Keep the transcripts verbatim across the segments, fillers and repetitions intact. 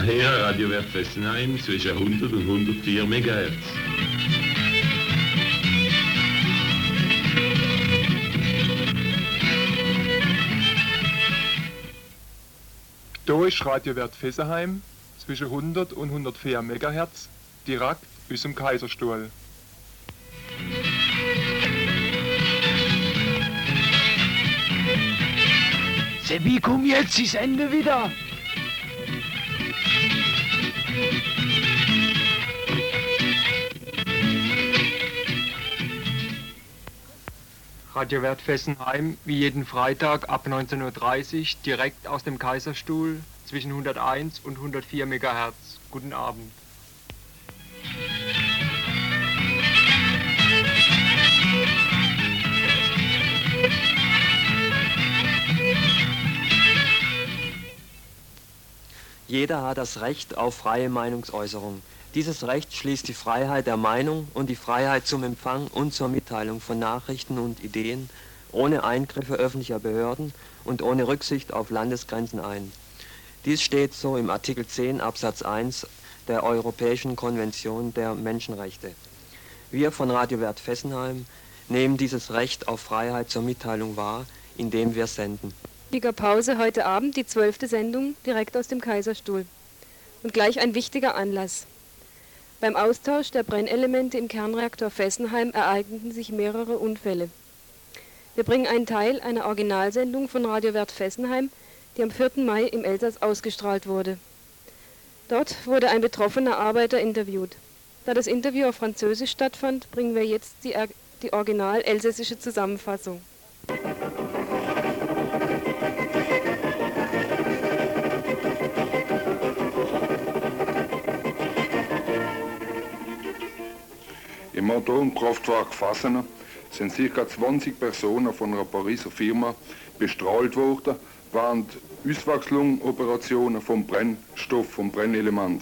Her Radio Wert Fessenheim zwischen hundert und hundertvier Megahertz. Da ist Radio Wert Fessenheim zwischen hundert und hundertvier Megahertz, direkt aus dem Kaiserstuhl. Sebi, komm jetzt, ist Ende wieder. Radio Wert Fessenheim, wie jeden Freitag ab neunzehn Uhr dreißig, direkt aus dem Kaiserstuhl zwischen hunderteins und hundertvier Megahertz. Guten Abend. Jeder hat das Recht auf freie Meinungsäußerung. Dieses Recht schließt die Freiheit der Meinung und die Freiheit zum Empfang und zur Mitteilung von Nachrichten und Ideen ohne Eingriffe öffentlicher Behörden und ohne Rücksicht auf Landesgrenzen ein. Dies steht so im Artikel zehn Absatz eins der Europäischen Konvention der Menschenrechte. Wir von Radio Wert Fessenheim nehmen dieses Recht auf Freiheit zur Mitteilung wahr, indem wir senden. Wichtiger Pause heute Abend, die zwölfte Sendung, direkt aus dem Kaiserstuhl. Und gleich ein wichtiger Anlass. Beim Austausch der Brennelemente im Kernreaktor Fessenheim ereigneten sich mehrere Unfälle. Wir bringen einen Teil einer Originalsendung von Radio Wert Fessenheim, die am vierten Mai im Elsass ausgestrahlt wurde. Dort wurde ein betroffener Arbeiter interviewt. Da das Interview auf Französisch stattfand, bringen wir jetzt die, die original elsässische Zusammenfassung. Im Atomkraftwerk Fassener sind ca. zwanzig Personen von einer Pariser Firma bestrahlt worden während Auswechslungsoperationen vom Brennstoff, vom Brennelement.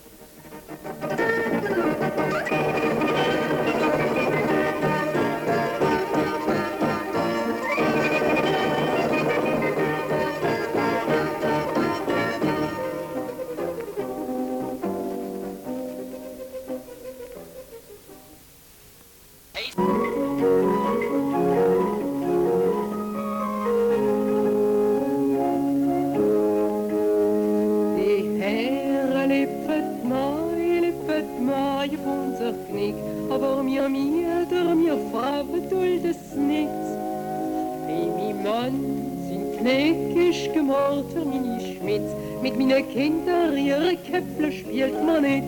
Mit meinen Kindern ihre Köpfe spielt man nicht.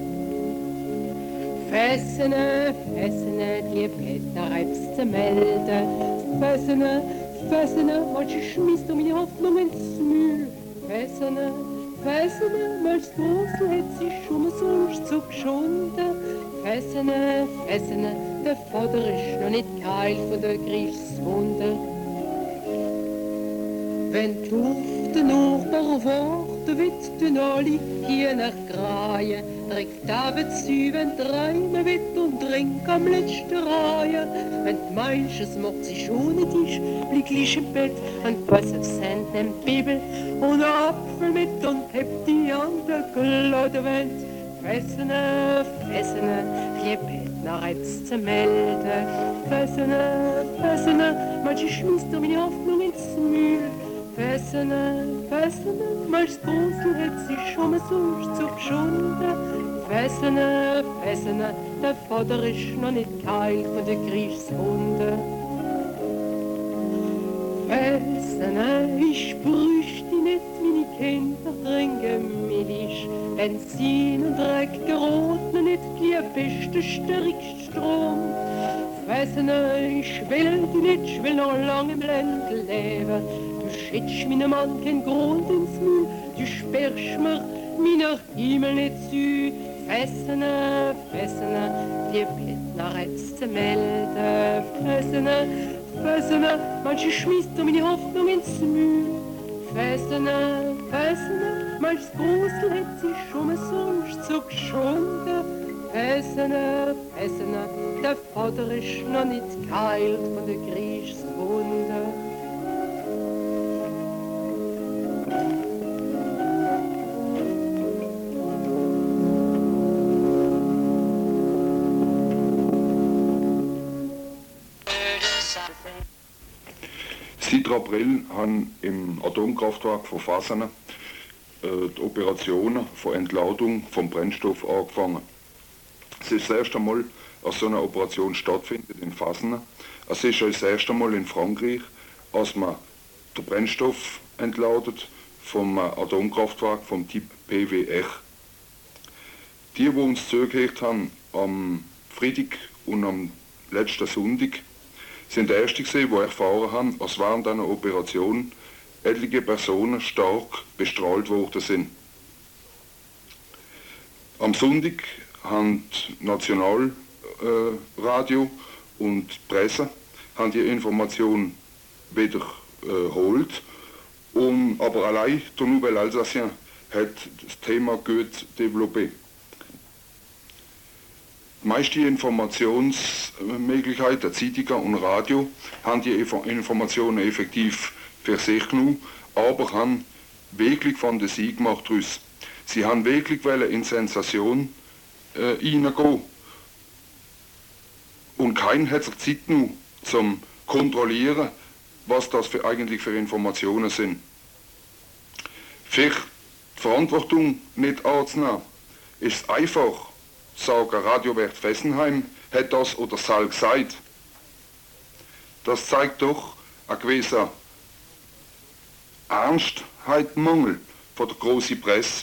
Fessene, Fessene, die Blätter reibst zu melden. Fessene, Fessene, manche schmisst um meine Hoffnung ins Mühl. Fessene, Fessene, manches Große hat sich schon sonst so geschunden. Fessene, Fessene, der Vater ist noch nicht geheilt von der Griechswunde. Wenn du den Nachbar warten wird, den alle hier nach Greien. Trägt David sieben, träumen wird und trink am letzten Reihe. Wenn du meinst, es macht sich ohne dich, blick gleich im Bett und pass auf Sand, nimm die Bibel und einen Apfel mit und heb die an der glatte Wand. Fessene, Fessene, vier Bettner reibst zu melden. Fessene, Fessene, manche schmisst um meine Hoffnung ins Mühl. Fessene, Fessene, manches Große hat sich schon mal sonst so geschunden. Fessene, Fessene, der Vater ist noch nicht geheilt von der Griechswunde. Fessene, ich brüchte nicht, meine Kinder trinken Milch. Benzin und Dreck geroten nicht, die beste stärkste Strom. Fessene, ich will die nicht, ich will noch lange im Ländle leben. Du schickst meinem Mann kein Grund ins Mühl, du sperrst mir meiner Himmel nicht zu. Fessene, Fessene, die Blättner reibst zu melden. Fessene, Fessene, manche schmisst um meine Hoffnung ins Mühl. Fessene, Fessene, manches Grusel hat sich schon mal sonst so geschunden. Fessene, Fessene, der Vater ist noch nicht geheilt von der Griechswunde. zweiten April haben im Atomkraftwerk von Fasana äh, die Operationen von Entladung vom Brennstoff angefangen. Es ist das erste Mal, dass so eine Operation stattfindet in Fasana. Es ist auch das erste Mal in Frankreich, als man den Brennstoff entladet vom Atomkraftwerk vom Typ P W R. Die, die uns zugehört haben am Freitag und am letzten Sonntag, sind die Ersten gewesen, die erfahren haben, dass während einer Operation etliche Personen stark bestrahlt worden sind. Am Sonntag haben die Nationalradio äh, und die Presse haben die Information wiederholt, äh, um, aber allein der Nouvelle Alsacien hat das Thema gut développé. Die meisten Informationsmöglichkeiten, Zeitungen und Radio, haben die Informationen effektiv für sich genommen, aber haben wirklich Fantasie gemacht daraus. Sie haben wirklich in Sensation äh, hineingehen. Und keiner hat sich Zeit genommen, zum kontrollieren, was das für eigentlich für Informationen sind. Vielleicht die Verantwortung nicht anzunehmen, ist es einfach, sagen Radiowert Fessenheim hat das oder soll gesagt. Das zeigt doch einen gewissen Ernstheitmangel von der grossen Presse.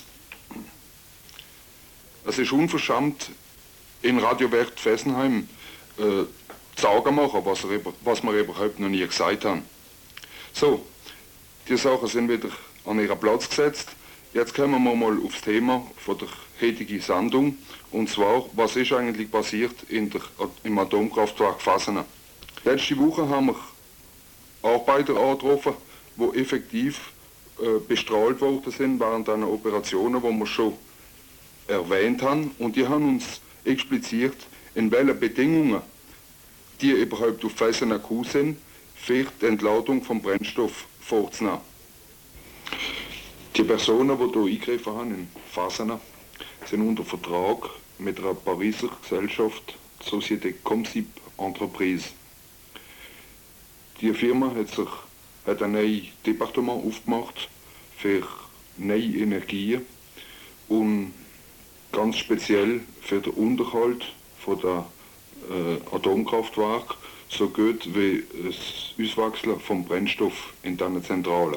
Es ist unverschämt, in Radiowert Fessenheim äh, zu sagen machen, was, er, was wir überhaupt noch nie gesagt haben. So, die Sachen sind wieder an ihren Platz gesetzt. Jetzt kommen wir mal aufs Thema von der heutigen Sendung, und zwar, was ist eigentlich passiert in der, im Atomkraftwerk Fasana. Letzte Woche haben wir Arbeiter angetroffen, die effektiv äh, bestrahlt worden sind während einer Operationen, die wir schon erwähnt haben, und die haben uns expliziert, in welchen Bedingungen die überhaupt auf Fasana gekommen sind, für die Entladung vom Brennstoff vorzunehmen. Die Personen, die hier eingegriffen haben in Fasana, sind unter Vertrag mit einer Pariser Gesellschaft, Société Comsip Entreprise. Die Firma hat, sich, hat ein neues Departement aufgemacht für neue Energien und ganz speziell für den Unterhalt von der äh, Atomkraftwerk, so gut wie das Auswechseln vom Brennstoff in diesen Zentralen.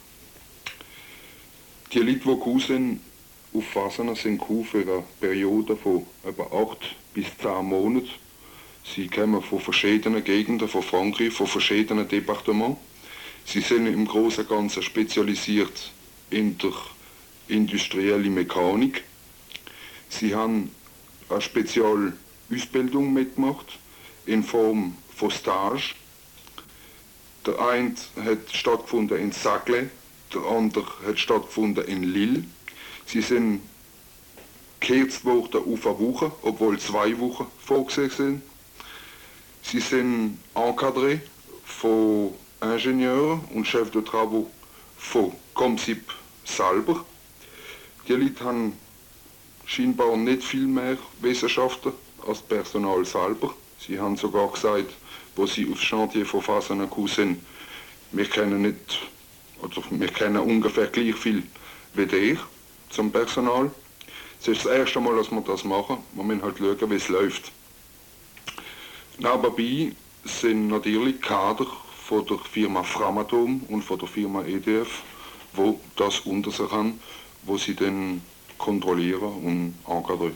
Die Leute, die gekommen sind auf Fasana, sind gekommen für eine Periode von etwa acht bis zehn Monaten. Sie kommen von verschiedenen Gegenden von Frankreich, von verschiedenen Departements. Sie sind im Großen und Ganzen spezialisiert in der industriellen Mechanik. Sie haben eine Spezialausbildung mitgemacht in Form von Stage. Der eine hat stattgefunden in Saclay, der andere hat stattgefunden in Lille. Sie sind gekürzt worden auf eine Woche, obwohl zwei Wochen vorgesehen sind. Sie sind encadrés von Ingenieuren und Chefs de Travaux von Comsip selber. Die Leute haben scheinbar nicht viel mehr Wissenschaften als Personal selber. Sie haben sogar gesagt, wo sie aufs Chantier von Fasana gekommen sind, wir kennen nicht, also wir kennen ungefähr gleich viel wie der zum Personal. Es ist das erste Mal, dass wir das machen. Wir müssen halt schauen, wie es läuft. Nebenbei sind natürlich Kader von der Firma Framatome und von der Firma E D F, wo das unter sich haben, wo sie dann kontrollieren und encadrieren.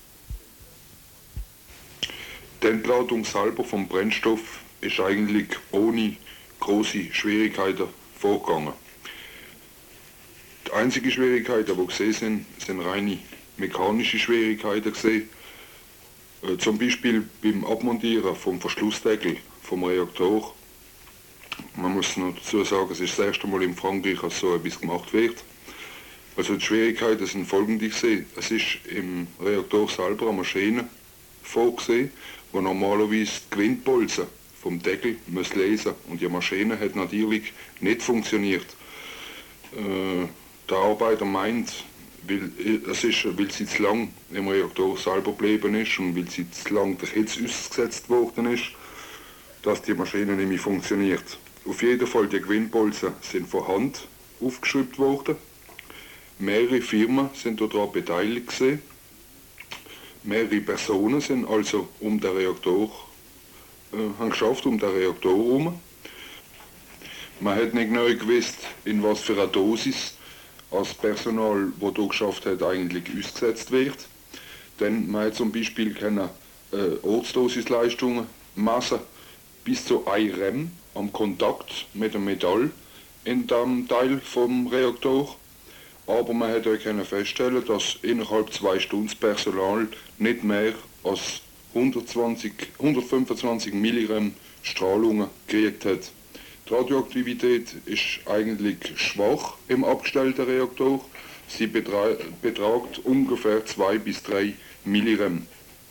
Die Entladung selber vom Brennstoff ist eigentlich ohne große Schwierigkeiten vorgegangen. Die einzigen Schwierigkeiten, die gesehen sind, sind reine mechanische Schwierigkeiten gesehen. Äh, zum Beispiel beim Abmontieren vom Verschlussdeckel vom Reaktor. Man muss noch dazu sagen, es ist das erste Mal in Frankreich, dass so etwas gemacht wird. Also die Schwierigkeiten sind folgende gesehen. Es ist im Reaktor selber eine Maschine vorgesehen, wo normalerweise die Gewindbolzen vom Deckel muss lesen, und die Maschine hat natürlich nicht funktioniert. Äh, der Arbeiter meint, weil, es ist, weil sie zu lang im Reaktor selber geblieben ist und weil sie zu lang der Hitze ausgesetzt worden ist, dass die Maschine nicht mehr funktioniert. Auf jeden Fall, die Gewinnbolzen sind von Hand aufgeschraubt worden. Mehrere Firmen sind daran beteiligt gewesen. Mehrere Personen sind also um den Reaktor, äh, haben geschafft, um den Reaktor herum. Man hat nicht genau gewusst, in was für einer Dosis das Personal, das hier geschafft hat, eigentlich ausgesetzt wird. Denn man hat zum Beispiel keine äh, Ortsdosisleistungen messen bis zu ein Rem am Kontakt mit dem Metall in dem Teil vom Reaktor. Aber man hat auch können feststellen, dass innerhalb zwei Stunden das Personal nicht mehr als hundertzwanzig, hundertfünfundzwanzig Millirem Strahlungen gekriegt hat. Die Radioaktivität ist eigentlich schwach im abgestellten Reaktor. Sie betragt ungefähr zwei bis drei Millirem.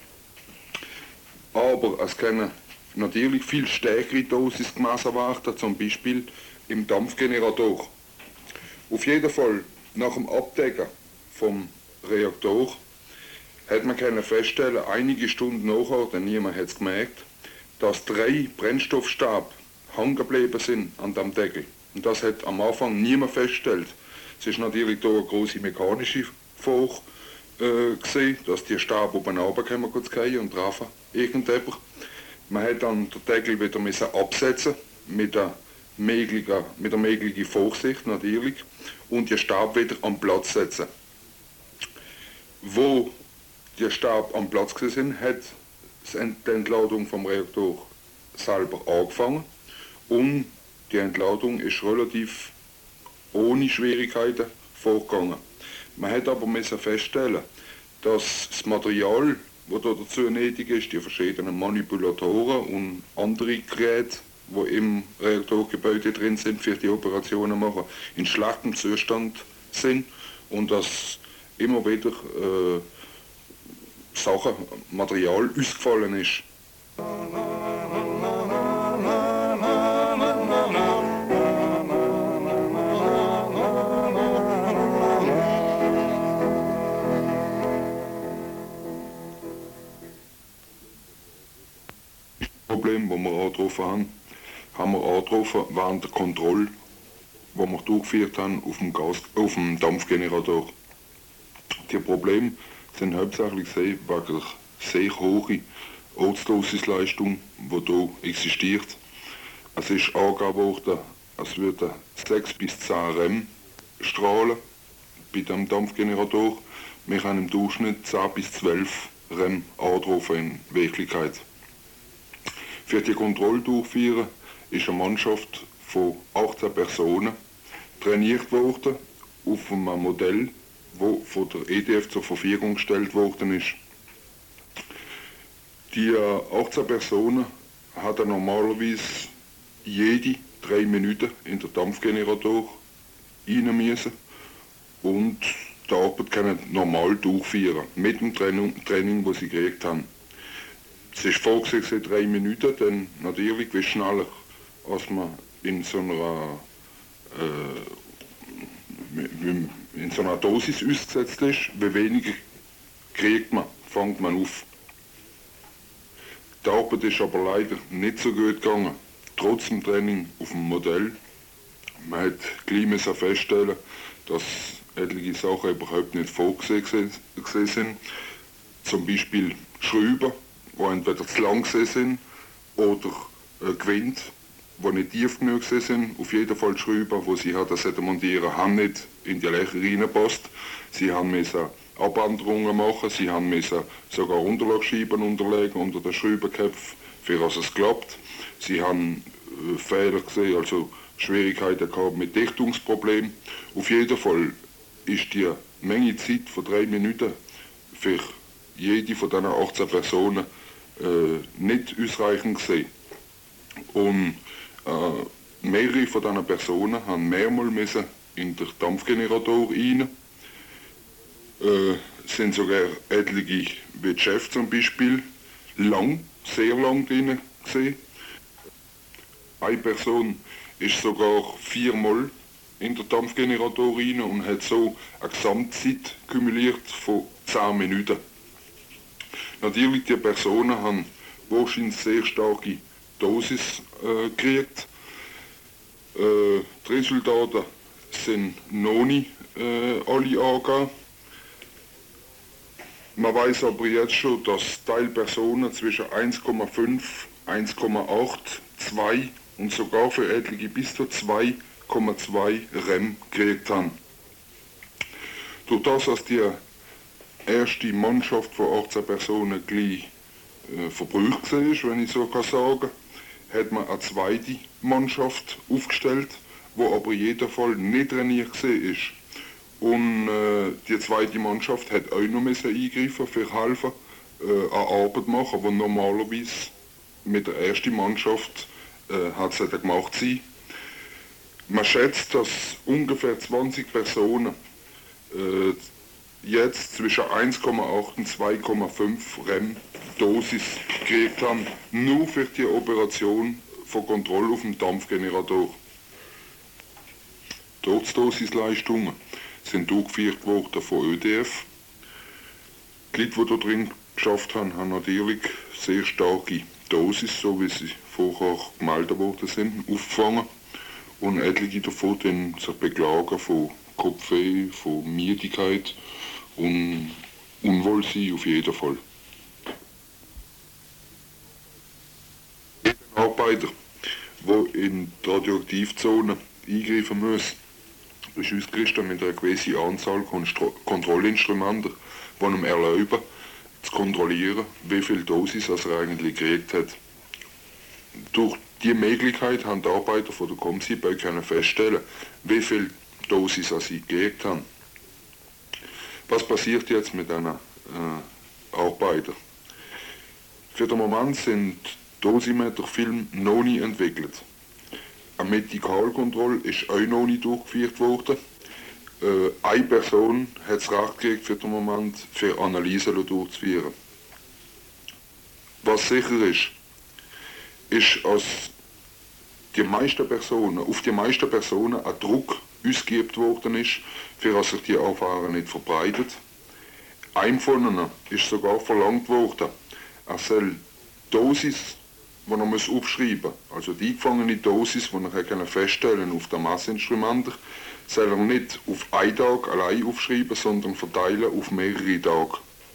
Aber es können natürlich viel stärkere Dosis gemessen werden, zum Beispiel im Dampfgenerator. Auf jeden Fall, nach dem Abdecken vom Reaktor hat man können feststellen, einige Stunden nachher, denn niemand hat es gemerkt, dass drei Brennstoffstäbe hängen geblieben sind an dem Deckel. Und das hat am Anfang niemand festgestellt. Es ist natürlich hier eine große mechanische Folge äh, gesehen, dass die Stäbe oben runterkommen und treffen irgendjemand. Man hat dann den Deckel wieder müssen absetzen mit der möglichen, mit der möglichen Vorsicht natürlich und die Stäbe wieder am Platz setzen. Wo die Stäbe am Platz sind, hat die Entladung vom Reaktor selber angefangen und die Entladung ist relativ ohne Schwierigkeiten vorgegangen. Man hat aber müssen feststellen, dass das Material, das dazu nötig ist, die verschiedenen Manipulatoren und andere Geräte, die im Reaktorgebäude drin sind, für die Operationen machen, in schlechtem Zustand sind und dass immer wieder äh, Sachen, Material ausgefallen ist. Problem, das wir angetroffen haben, haben wir angetroffen während der Kontrolle, die wir durchgeführt haben auf dem, Gas, auf dem Dampfgenerator. Die Probleme sind hauptsächlich wegen der sehr hohen Ortsdosisleistung, die hier existiert. Es ist angegeben worden, es würden sechs bis zehn Rem strahlen bei dem Dampfgenerator. Wir haben im Durchschnitt zehn bis zwölf Rem angetroffen in Wirklichkeit. Für die Kontrolle durchführen ist eine Mannschaft von achtzehn Personen trainiert worden auf einem Modell, das von der E D F zur Verfügung gestellt worden ist. Die achtzehn Personen hatten normalerweise jede drei Minuten in den Dampfgenerator rein müssen und die Arbeit können normal durchführen mit dem Training, Training das sie gekriegt haben. Es ist vorgesehen drei Minuten, denn natürlich, wie schneller als man in so einer, äh, in so einer Dosis ausgesetzt ist, wie weniger kriegt man, fängt man auf. Die Arbeit ist aber leider nicht so gut gegangen, trotz dem Training auf dem Modell. Man hat gleich feststellen, dass etliche Sachen überhaupt nicht vorgesehen sind, zum Beispiel Schrauben, die entweder zu lang sind oder äh, Gewinde, die nicht tief genug sind. Auf jeden Fall die Schrauben, die sie hatten montieren, haben nicht in die Löcher reingepasst. Sie haben müssen Abänderungen machen, sie haben müssen sogar Unterlagsscheiben unterlegen unter den Schraubenköpfen, für dass es klappt. Sie haben äh, Fehler gesehen, also Schwierigkeiten gehabt mit Dichtungsproblemen. Auf jeden Fall ist die Menge Zeit von drei Minuten für jede von diesen achtzehn Personen äh, nicht ausreichend gesehen. Und äh, mehrere von diesen Personen haben mehrmals müssen in den Dampfgenerator rein. Äh, sind sogar etliche, wie der Chef zum Beispiel, lang, sehr lang drin gesehen. Eine Person ist sogar viermal in den Dampfgenerator rein und hat so eine Gesamtzeit kumuliert von zehn Minuten. Natürlich, die Personen haben wahrscheinlich sehr starke Dosis äh, gekriegt. Äh, die Resultate sind noch nicht äh, alle angegeben. Man weiß aber jetzt schon, dass Teilpersonen zwischen eins Komma fünf, eins Komma acht, zwei und sogar für etliche bis zu zwei Komma zwei Rem gekriegt haben. Durch das, dass die erste Mannschaft von achtzehn Personen gleich äh, verbraucht war, wenn ich so kann sagen, hat man eine zweite Mannschaft aufgestellt, wo aber in jedem Fall nicht trainiert war. Und äh, die zweite Mannschaft hat auch noch eingreifen für helfen, äh, eine Arbeit machen, die normalerweise mit der ersten Mannschaft äh, hat es gemacht sein. Man schätzt, dass ungefähr zwanzig Personen äh, jetzt zwischen eins Komma acht und zwei Komma fünf Rem Dosis gekriegt haben, nur für die Operation von Kontrolle auf dem Dampfgenerator. Die Ortsdosisleistungen sind durchgeführt worden von Ö D F. Die Leute, die da drin geschafft haben, haben natürlich sehr starke Dosis, so wie sie vorher gemeldet worden sind, aufgefangen. Und etliche davon dann sich beklagen von Kopfweh, von Müdigkeit und Unwohlsein auf jeden Fall. Jeder Arbeiter, der in die Radioaktivzone eingreifen muss, ist ausgerüstet mit einer gewissen Anzahl Kontro- Kontrollinstrumenten, die ihm erlauben, zu kontrollieren, wie viel Dosis er eigentlich gekriegt hat. Durch diese Möglichkeit haben die Arbeiter von der Comsib auch können feststellen, wie viel Dosis sie gekriegt haben. Was passiert jetzt mit diesen äh, Arbeitern? Für den Moment sind Dosimeterfilme noch nicht entwickelt. Eine Medikalkontrolle ist auch noch nicht durchgeführt worden. Äh, eine Person hat das Recht gekriegt, für den Moment für Analysen durchzuführen. Was sicher ist, ist, dass die meisten Personen, auf die meisten Personen ein Druck ausgeübt worden ist, für dass sich die Erfahrung nicht verbreitet. Einem von ihnen ist sogar verlangt worden, er soll die Dosis, die er muss aufschreiben muss, also die eingefangene Dosis, die er feststellen kann auf den Messinstrumenten, soll er nicht auf einen Tag allein aufschreiben, sondern verteilen auf mehrere Tage.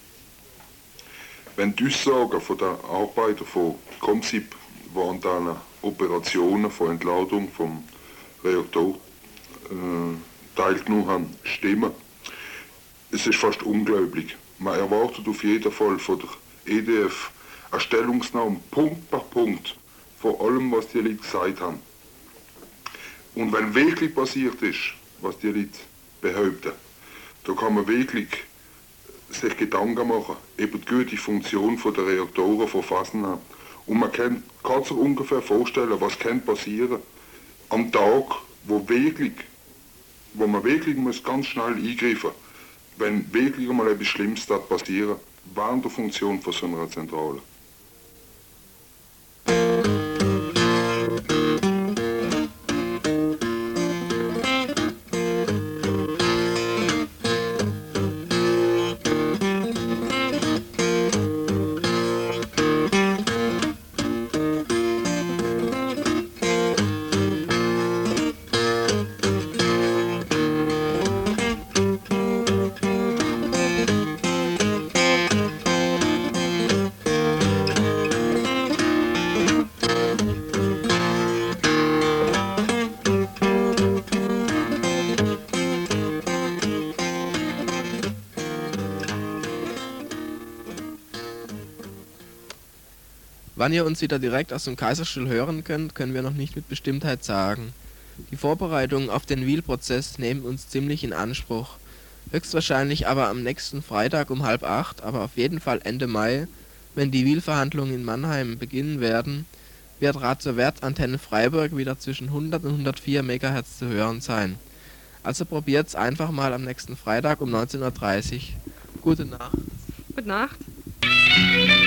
Wenn die Aussagen von den Arbeitern von Comsib, die an diesen Operationen von Entladung vom Reaktor äh, teilgenommen haben, stimmen, es ist fast unglaublich. Man erwartet auf jeden Fall von der E D F eine Stellungnahme Punkt per Punkt von allem, was die Leute gesagt haben. Und wenn wirklich passiert ist, was die Leute behaupten, da kann man wirklich sich Gedanken machen über die gute Funktion der Reaktoren von Fasnacht. Und man kann, kann sich ungefähr vorstellen, was kann passieren am Tag, wo, wirklich, wo man wirklich muss ganz schnell eingreifen muss, wenn wirklich einmal etwas Schlimmes passiert, während der Funktion von so einer Zentrale. Wann ihr uns wieder direkt aus dem Kaiserstuhl hören könnt, können wir noch nicht mit Bestimmtheit sagen. Die Vorbereitungen auf den Wiel-Prozess nehmen uns ziemlich in Anspruch. Höchstwahrscheinlich aber am nächsten Freitag um halb acht, aber auf jeden Fall Ende Mai, wenn die Wiel-Verhandlungen in Mannheim beginnen werden, wird Rad zur Wert Antenne Freiburg wieder zwischen hundert und hundertvier Megahertz zu hören sein. Also probiert's einfach mal am nächsten Freitag um neunzehn Uhr dreißig. Gute Nacht. Gute Nacht.